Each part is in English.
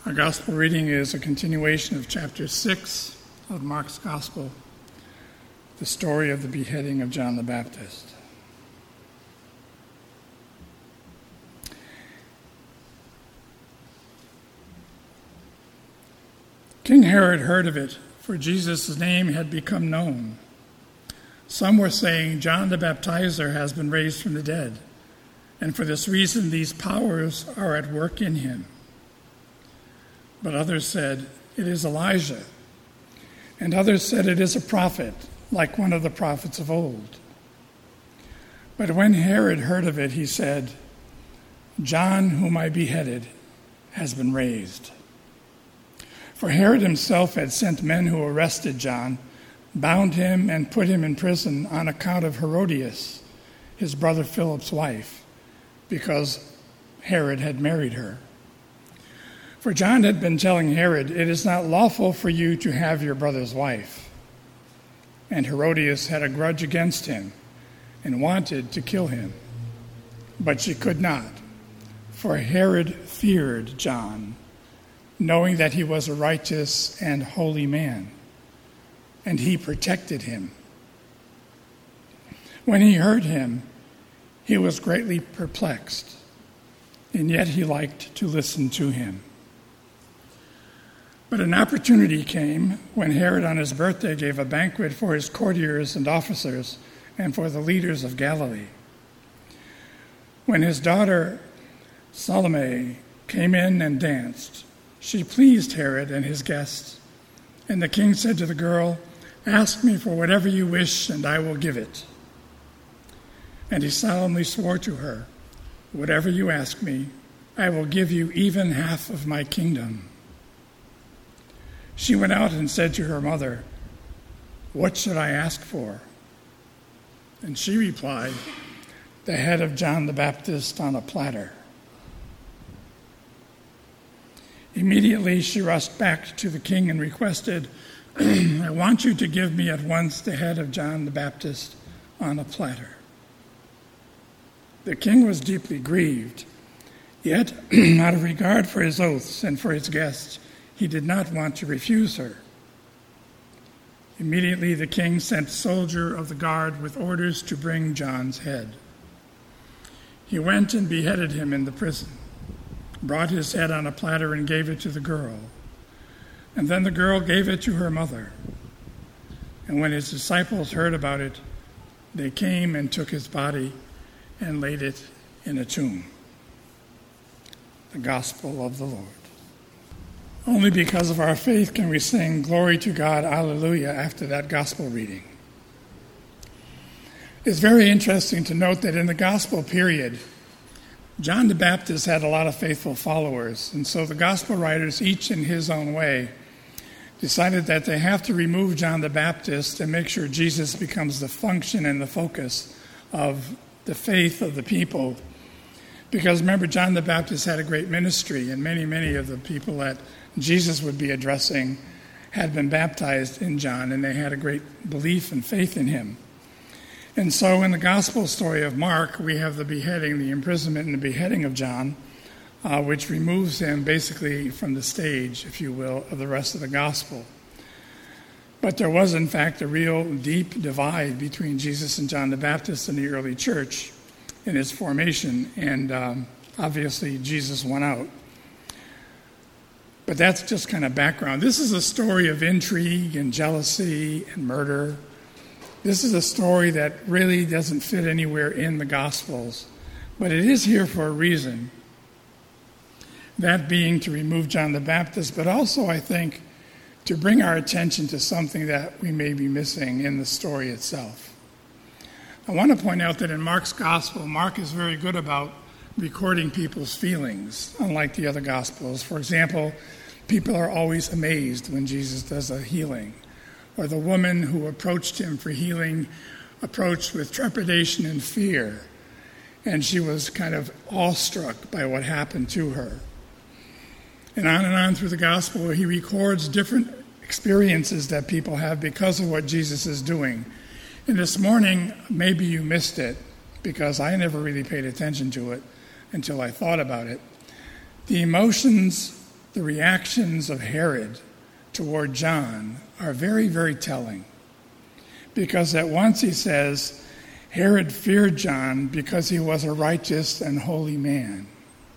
Our gospel reading is a continuation of chapter 6 of Mark's gospel, the story of the beheading of John the Baptist. King Herod heard of it, for Jesus' name had become known. Some were saying, John the Baptizer has been raised from the dead, and for this reason these powers are at work in him. But others said, it is Elijah. And others said, it is a prophet, like one of the prophets of old. But when Herod heard of it, he said, John, whom I beheaded, has been raised. For Herod himself had sent men who arrested John, bound him, and put him in prison on account of Herodias, his brother Philip's wife, because Herod had married her. For John had been telling Herod, it is not lawful for you to have your brother's wife. And Herodias had a grudge against him and wanted to kill him. But she could not, for Herod feared John, knowing that he was a righteous and holy man, and he protected him. When he heard him, he was greatly perplexed, and yet he liked to listen to him. But an opportunity came when Herod on his birthday gave a banquet for his courtiers and officers and for the leaders of Galilee. When his daughter Salome came in and danced, she pleased Herod and his guests. And the king said to the girl, ask me for whatever you wish, and I will give it. And he solemnly swore to her, whatever you ask me, I will give you even half of my kingdom. She went out and said to her mother, what should I ask for? And she replied, the head of John the Baptist on a platter. Immediately she rushed back to the king and requested, I want you to give me at once the head of John the Baptist on a platter. The king was deeply grieved, yet out of regard for his oaths and for his guests, he did not want to refuse her. Immediately the king sent a soldier of the guard with orders to bring John's head. He went and beheaded him in the prison, brought his head on a platter and gave it to the girl. And then the girl gave it to her mother. And when his disciples heard about it, they came and took his body and laid it in a tomb. The Gospel of the Lord. Only because of our faith can we sing glory to God, alleluia, after that gospel reading. It's very interesting to note that in the gospel period, John the Baptist had a lot of faithful followers, and so the gospel writers, each in his own way, decided that they have to remove John the Baptist and make sure Jesus becomes the function and the focus of the faith of the people. Because remember, John the Baptist had a great ministry, and many of the people that Jesus would be addressing had been baptized in John, and they had a great belief and faith in him. And so in the gospel story of Mark, we have the beheading, the imprisonment and the beheading of John, which removes him basically from the stage, if you will, of the rest of the gospel. But there was, in fact, a real deep divide between Jesus and John the Baptist in the early church in its formation, and obviously Jesus won out. But that's just kind of background. This is a story of intrigue and jealousy and murder. This is a story that really doesn't fit anywhere in the Gospels, but it is here for a reason. That being to remove John the Baptist, but also, I think, to bring our attention to something that we may be missing in the story itself. I want to point out that in Mark's Gospel, Mark is very good about recording people's feelings, unlike the other Gospels. For example, people are always amazed when Jesus does a healing, or the woman who approached him for healing approached with trepidation and fear, and she was kind of awestruck by what happened to her. And on through the Gospel, he records different experiences that people have because of what Jesus is doing. And this morning, maybe you missed it, because I never really paid attention to it until I thought about it. The emotions the reactions of Herod toward John are very, very telling. Because at once he says, Herod feared John because he was a righteous and holy man.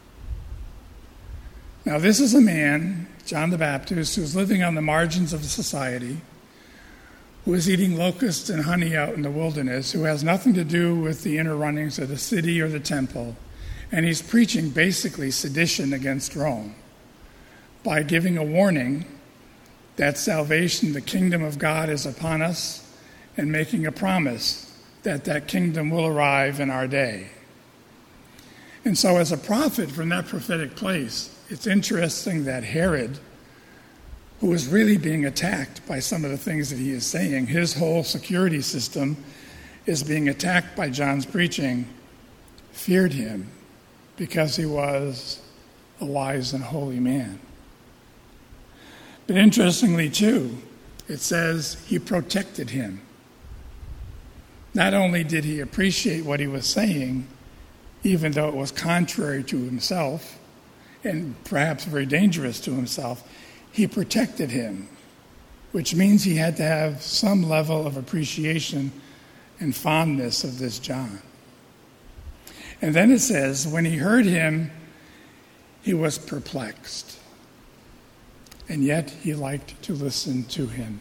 Now this is a man, John the Baptist, who's living on the margins of society, who is eating locusts and honey out in the wilderness, who has nothing to do with the inner runnings of the city or the temple, and he's preaching basically sedition against Rome by giving a warning that salvation, the kingdom of God, is upon us, and making a promise that that kingdom will arrive in our day. And so as a prophet from that prophetic place, it's interesting that Herod, who is really being attacked by some of the things that he is saying, his whole security system is being attacked by John's preaching, feared him because he was a wise and holy man. But interestingly, too, it says he protected him. Not only did he appreciate what he was saying, even though it was contrary to himself and perhaps very dangerous to himself, he protected him, which means he had to have some level of appreciation and fondness of this John. And then it says, when he heard him, he was perplexed, and yet he liked to listen to him.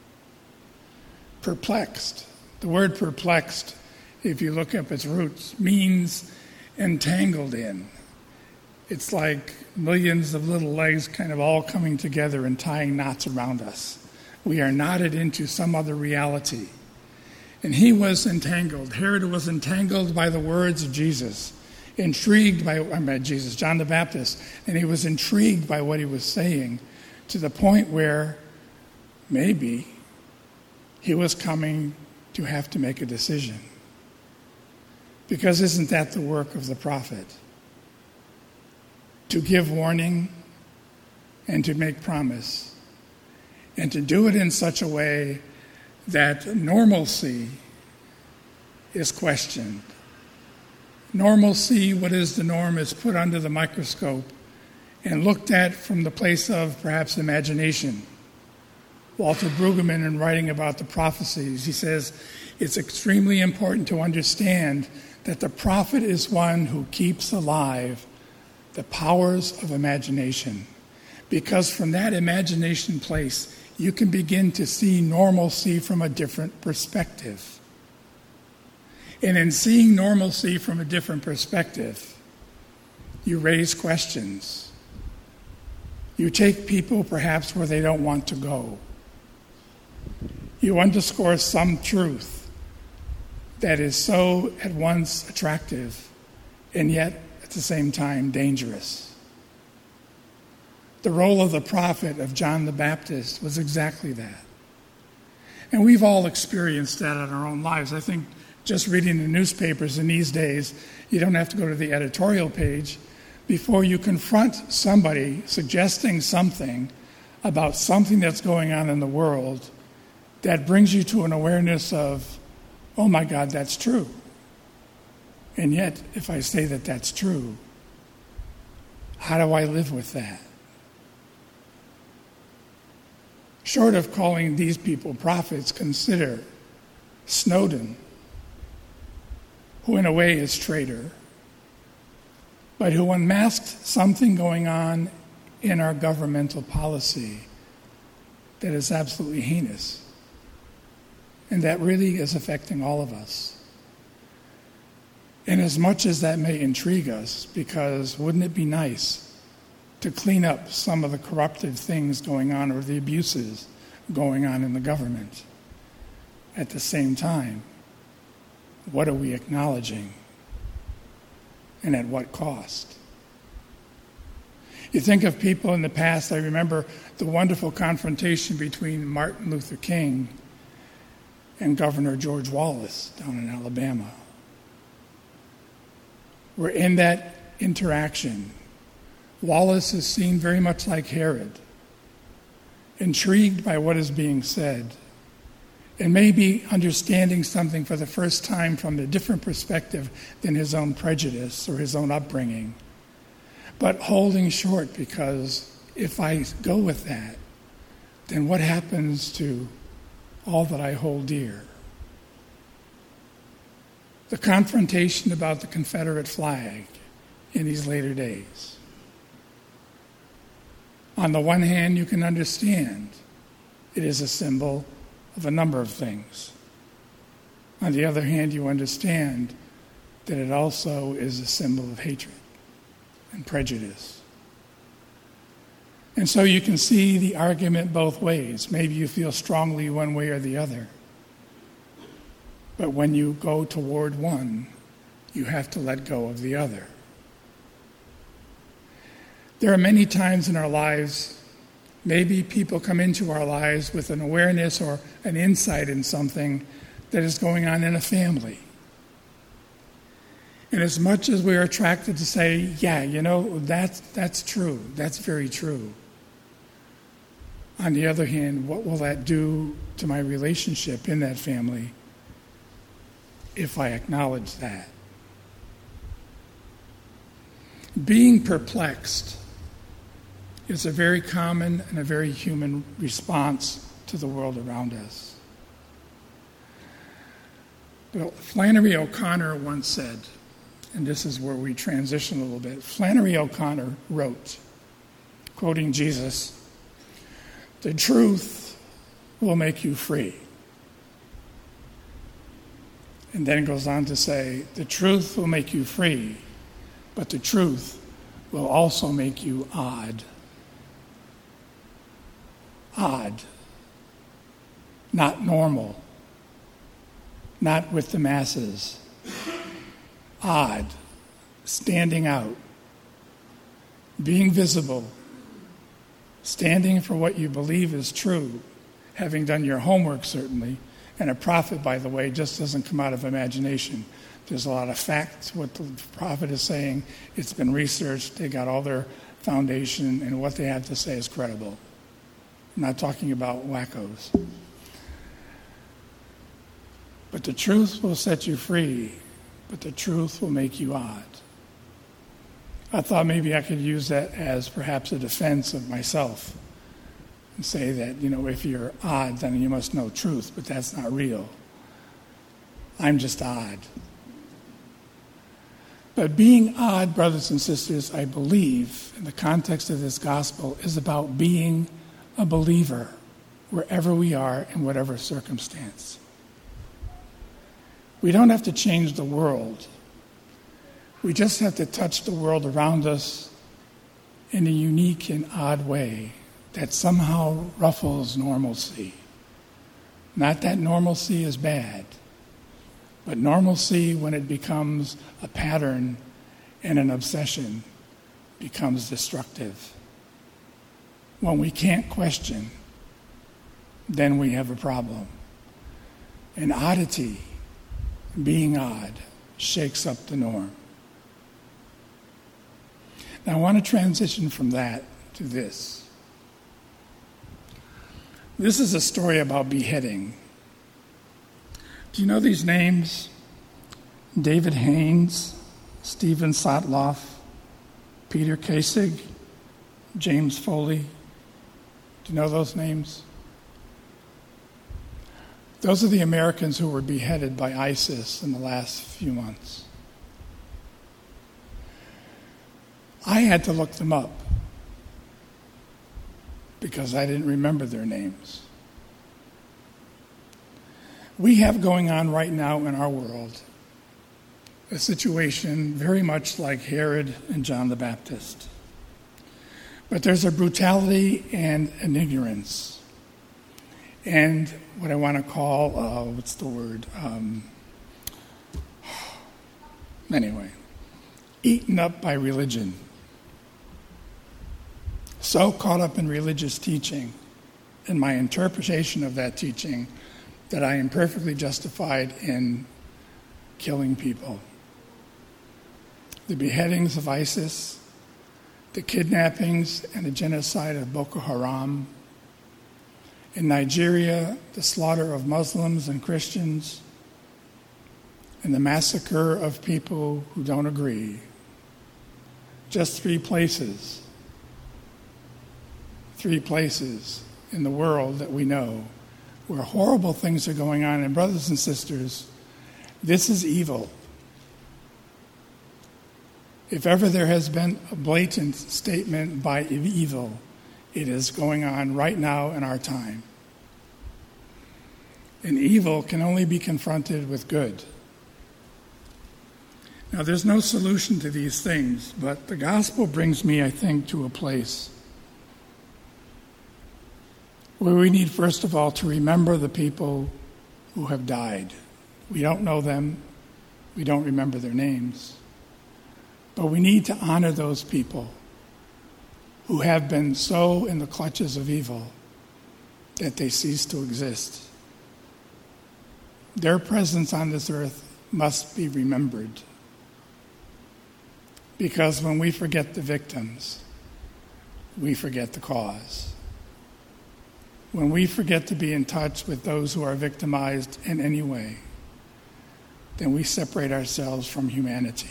Perplexed. The word perplexed, if you look up its roots, means entangled in. It's like millions of little legs kind of all coming together and tying knots around us. We are knotted into some other reality. And he was entangled. Herod was entangled by the words of Jesus, intrigued by John the Baptist, and he was intrigued by what he was saying to the point where maybe he was coming to have to make a decision. Because isn't that the work of the prophet? To give warning and to make promise, and to do it in such a way that normalcy is questioned. Normalcy, what is the norm, is put under the microscope and looked at from the place of perhaps imagination. Walter Brueggemann, in writing about the prophecies, he says it's extremely important to understand that the prophet is one who keeps alive the powers of imagination, because from that imagination place, you can begin to see normalcy from a different perspective. And in seeing normalcy from a different perspective, you raise questions. You take people perhaps where they don't want to go. You underscore some truth that is so at once attractive and yet at the same time dangerous. The role of the prophet of John the Baptist was exactly that. And we've all experienced that in our own lives. I think just reading the newspapers in these days, you don't have to go to the editorial page before you confront somebody suggesting something about something that's going on in the world that brings you to an awareness of, oh my God, that's true. And yet, if I say that that's true, how do I live with that? Short of calling these people prophets, consider Snowden, who in a way is traitor, but who unmasked something going on in our governmental policy that is absolutely heinous, and that really is affecting all of us. And as much as that may intrigue us, because wouldn't it be nice to clean up some of the corruptive things going on or the abuses going on in the government? At the same time, what are we acknowledging, and at what cost? You think of people in the past. I remember the wonderful confrontation between Martin Luther King and Governor George Wallace down in Alabama. Where in that interaction, Wallace is seen very much like Herod, intrigued by what is being said, and maybe understanding something for the first time from a different perspective than his own prejudice or his own upbringing, but holding short because if I go with that, then what happens to all that I hold dear? The confrontation about the Confederate flag in these later days. On the one hand, you can understand it is a symbol of a number of things. On the other hand, you understand that it also is a symbol of hatred and prejudice. And so you can see the argument both ways. Maybe you feel strongly one way or the other. But when you go toward one, you have to let go of the other. There are many times in our lives, maybe people come into our lives with an awareness or an insight in something that is going on in a family. And as much as we are attracted to say, yeah, that's true, that's very true. On the other hand, what will that do to my relationship in that family if I acknowledge that? Being perplexed is a very common and a very human response to the world around us. But Flannery O'Connor once said, and this is where we transition a little bit, Flannery O'Connor wrote, quoting Jesus, "The truth will make you free." And then goes on to say, the truth will make you free, but the truth will also make you odd. Odd. Not normal. Not with the masses. Odd. Standing out. Being visible. Standing for what you believe is true. Having done your homework, certainly. And a prophet, by the way, just doesn't come out of imagination. There's a lot of facts. What the prophet is saying, it's been researched. They got all their foundation, and what they have to say is credible. I'm not talking about wackos. But the truth will set you free, but the truth will make you odd. I thought maybe I could use that as perhaps a defense of myself and say that, if you're odd, then you must know truth, but that's not real. I'm just odd. But being odd, brothers and sisters, I believe, in the context of this gospel, is about being a believer wherever we are in whatever circumstance. We don't have to change the world. We just have to touch the world around us in a unique and odd way that somehow ruffles normalcy. Not that normalcy is bad, but normalcy, when it becomes a pattern and an obsession, becomes destructive. When we can't question, then we have a problem. And oddity, being odd, shakes up the norm. Now I want to transition from that to this. This is a story about beheading. Do you know these names? David Haynes, Stephen Sotloff, Peter Kasich, James Foley. Do you know those names? Those are the Americans who were beheaded by ISIS in the last few months. I had to look them up because I didn't remember their names. We have going on right now in our world a situation very much like Herod and John the Baptist. But there's a brutality and an ignorance. And what I want to call, eaten up by religion. So caught up in religious teaching and my interpretation of that teaching that I am perfectly justified in killing people. The beheadings of ISIS, the kidnappings and the genocide of Boko Haram. In Nigeria, the slaughter of Muslims and Christians, and the massacre of people who don't agree. Just 3 places. 3 places in the world that we know where horrible things are going on. And brothers and sisters, this is evil. If ever there has been a blatant statement by evil, it is going on right now in our time. And evil can only be confronted with good. Now, there's no solution to these things, but the gospel brings me, I think, to a place where we need, first of all, to remember the people who have died. We don't know them. We don't remember their names. But we need to honor those people who have been so in the clutches of evil that they cease to exist. Their presence on this earth must be remembered. Because when we forget the victims, we forget the cause. When we forget to be in touch with those who are victimized in any way, then we separate ourselves from humanity.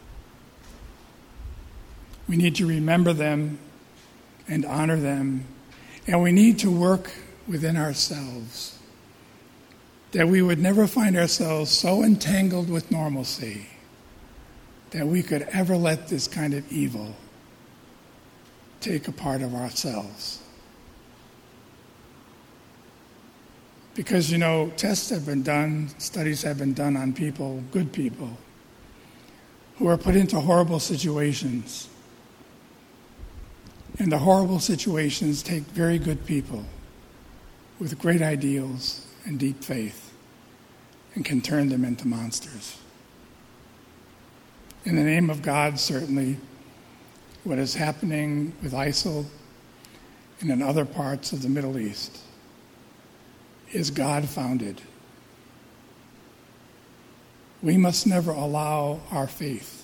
We need to remember them and honor them, and we need to work within ourselves that we would never find ourselves so entangled with normalcy that we could ever let this kind of evil take a part of ourselves. Because, tests have been done, studies have been done on people, good people, who are put into horrible situations. And the horrible situations take very good people with great ideals and deep faith and can turn them into monsters. In the name of God, certainly, what is happening with ISIL and in other parts of the Middle East is God-founded. We must never allow our faith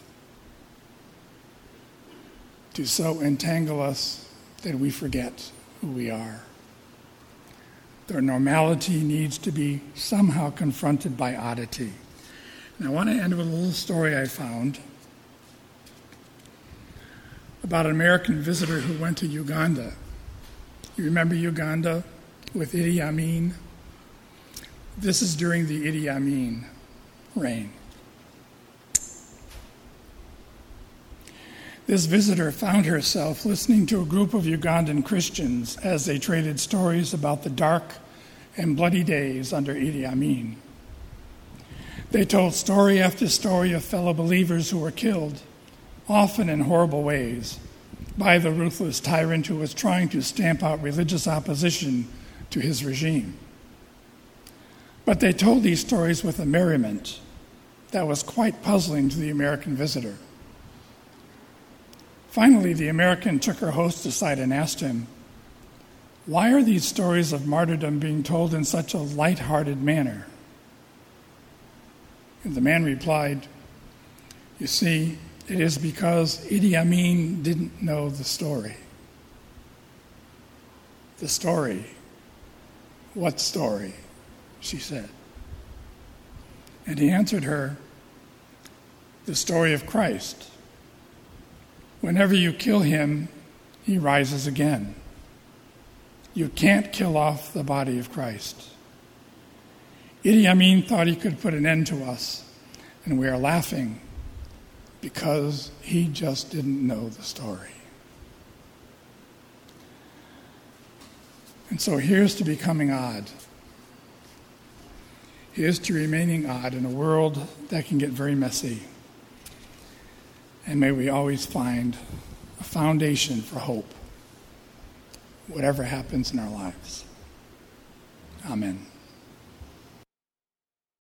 to so entangle us that we forget who we are. Their normality needs to be somehow confronted by oddity. And I want to end with a little story I found about an American visitor who went to Uganda. You remember Uganda with Idi Amin? This is during the Idi Amin reign. This visitor found herself listening to a group of Ugandan Christians as they traded stories about the dark and bloody days under Idi Amin. They told story after story of fellow believers who were killed, often in horrible ways, by the ruthless tyrant who was trying to stamp out religious opposition to his regime. But they told these stories with a merriment that was quite puzzling to the American visitor. Finally, the American took her host aside and asked him, "Why are these stories of martyrdom being told in such a light-hearted manner?" And the man replied, "You see, it is because Idi Amin didn't know the story." "The story? What story?" she said. And he answered her, "The story of Christ. Whenever you kill him, he rises again. You can't kill off the body of Christ. Idi Amin thought he could put an end to us, and we are laughing because he just didn't know the story." And so here's to becoming odd. Here's to remaining odd in a world that can get very messy. And may we always find a foundation for hope, whatever happens in our lives. Amen.